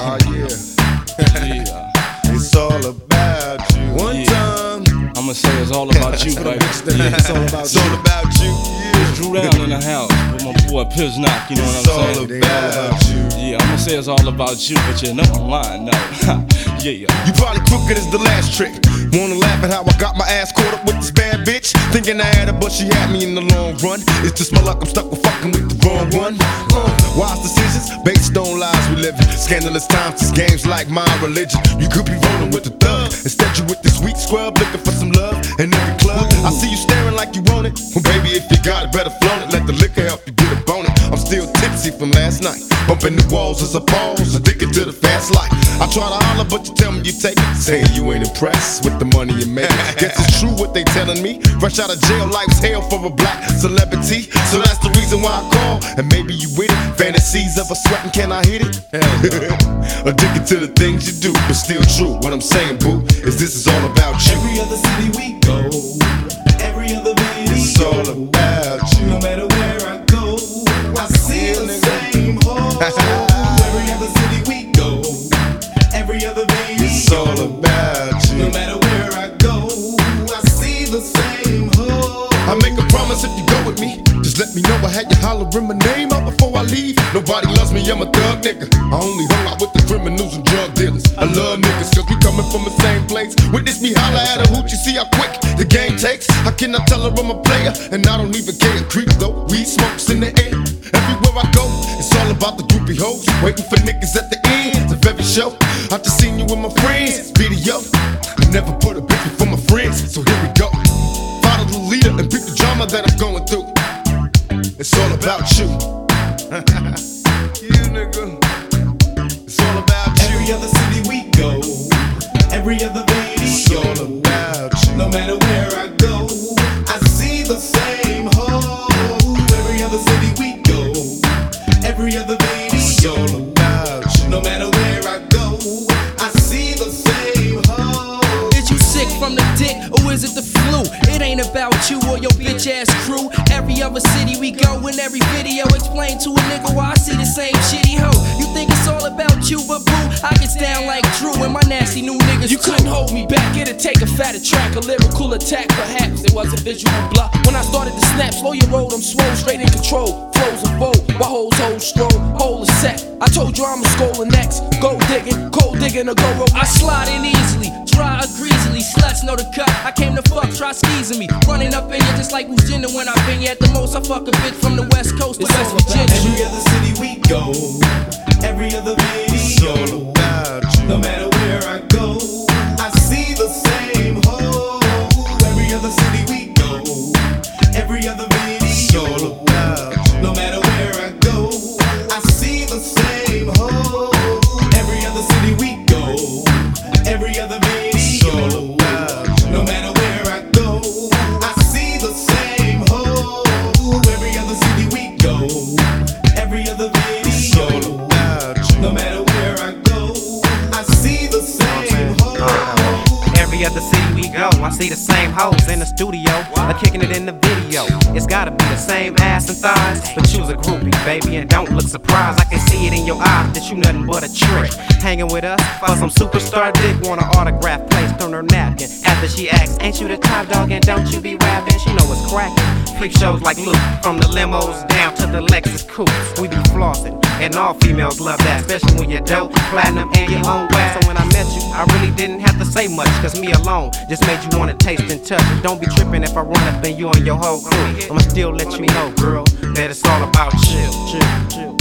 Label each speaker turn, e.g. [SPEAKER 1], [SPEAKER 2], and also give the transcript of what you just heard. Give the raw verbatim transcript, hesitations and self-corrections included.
[SPEAKER 1] Oh yeah.
[SPEAKER 2] Yeah.
[SPEAKER 1] It's all about you. One
[SPEAKER 2] Yeah.
[SPEAKER 1] time.
[SPEAKER 2] I'ma say it's all about you, baby. Yeah.
[SPEAKER 1] It's all about
[SPEAKER 3] It's all
[SPEAKER 1] you.
[SPEAKER 3] about you.
[SPEAKER 2] It's Drew Down in the house with my boy Piznok, you know what
[SPEAKER 3] It's
[SPEAKER 2] I'm
[SPEAKER 3] all
[SPEAKER 2] saying?
[SPEAKER 1] It ain't all about you.
[SPEAKER 2] Yeah, I'ma say it's all about you, but you know I'm lying now. Yeah.
[SPEAKER 3] You probably crooked as the last trick. Wanna laugh at how I got my ass caught up with this bad bitch? Thinking I had her, but she had me in the long run. It's just my luck, I'm stuck with fucking with the wrong one. Uh, wise decisions based on lies we live in. Scandalous times, these games like my religion. You could be rolling with the thug. Instead, you with the sweet scrub looking for some love in every club. I see you staring like you want it. Well, baby, if you got it, better flaunt it. Let the liquor help you get a bone it. I'm still tipsy from last night. Bumping the walls as a pause, addicted to the fast life. I try to holler, but you tell me you take it. Saying you ain't impressed with the money you make. Guess it's true what they telling me. Fresh out of jail, life's hell for a black celebrity. So that's the reason why I call. And maybe you with it. Fantasies of a sweating, can I hit it? Addicted to the things you do, but still true. What I'm saying, boo, is this is all about you.
[SPEAKER 4] Every other city we go, every other video,
[SPEAKER 3] It's all about you.
[SPEAKER 4] no matter where I go, I see the same hole. Every other city we go, every other video,
[SPEAKER 3] It's all about
[SPEAKER 4] no
[SPEAKER 3] you.
[SPEAKER 4] matter where I go, I see the same hole.
[SPEAKER 3] I make a promise if you go with me, just let me know. I had you hollering my name out before I leave. Nobody loves me, I'm a thug nigga. I only hung out with the criminals and drug dealers. I love niggas cause we coming from the same place. Witness me holler at a hoot, you see how quick the game takes. I cannot tell her I'm a player, and I don't even care. Creep though, weed smokes in the air. Everywhere I go, it's all about the groupie hoes. Waiting for niggas at the end of every show. I just seen you with my friends, video. I never put a bitch before my friends, so here we go. Follow the leader and pick the drama that I'm going through. It's all about you. You nigga. It's all about you.
[SPEAKER 4] Every other city we go, every other
[SPEAKER 3] It's all
[SPEAKER 4] video,
[SPEAKER 3] about you.
[SPEAKER 4] no matter where I go, I see the same hole. Every other city we go, every other
[SPEAKER 3] It's all
[SPEAKER 4] video,
[SPEAKER 3] about you.
[SPEAKER 4] no matter where I go, I see the same hole.
[SPEAKER 5] Is you sick from the dick, or is it the flu? It ain't about you or your bitch ass crew. Every other city we go, in every video, explain to a nigga why I see the same shitty hoe. You think it's all about you, but boo, I get down like Drew and my nasty new niggas. You couldn't hold me back, it'd take a fatter track, a lyrical attack, perhaps. It was a visual bluff. When I started to snap, slow your roll, I'm swole, straight in control. Flows a bold, while hoes hold stroll, hole is set. I told you I'm a scolding next. Gold digging, cold digging, or go roll. I slide in easily, dry or greasily. Sluts know the cut. I came to fuck, try skeezing me. Running up in you just like who's dinner when I've been here at the most. I fuck a bitch from the west coast to West Virginia.
[SPEAKER 4] Every other city we go, every other
[SPEAKER 3] It's all
[SPEAKER 4] video,
[SPEAKER 3] about you.
[SPEAKER 4] no matter where I go, I see the same hole. Every other city we go, every other
[SPEAKER 3] It's all
[SPEAKER 4] video,
[SPEAKER 3] about you.
[SPEAKER 4] no matter where I go, I see the same hole. Every other city we go, every other
[SPEAKER 3] It's all
[SPEAKER 4] video,
[SPEAKER 3] about you.
[SPEAKER 4] no matter where I go, I see the same hole. Every other city we go, every other
[SPEAKER 3] It's all
[SPEAKER 4] video,
[SPEAKER 3] about you.
[SPEAKER 4] no matter where I go, I see the same hole.
[SPEAKER 6] Every other city we go, I see the same hoes in the studio, or kicking it in the video. It's gotta be the same ass and thighs, but you's a groupie, baby, and don't look surprised. I can see it in your eyes that you nothing but a trick. Hanging with us for some superstar dick, want an autograph placed on her napkin. After she asks, ain't you the top dog and don't you be rapping? She know it's cracking. Freak shows like Luke, from the limos down to the Lexus coupes. We be flossing, and all females love that, especially when you're dope, platinum, and your own wax. So when I met you, I really didn't have to say much, cause me alone just made you wanna taste and touch. Don't be tripping if I run up in you and your whole crew. I'ma still let you know, girl, that it's all about you. Chill, chill.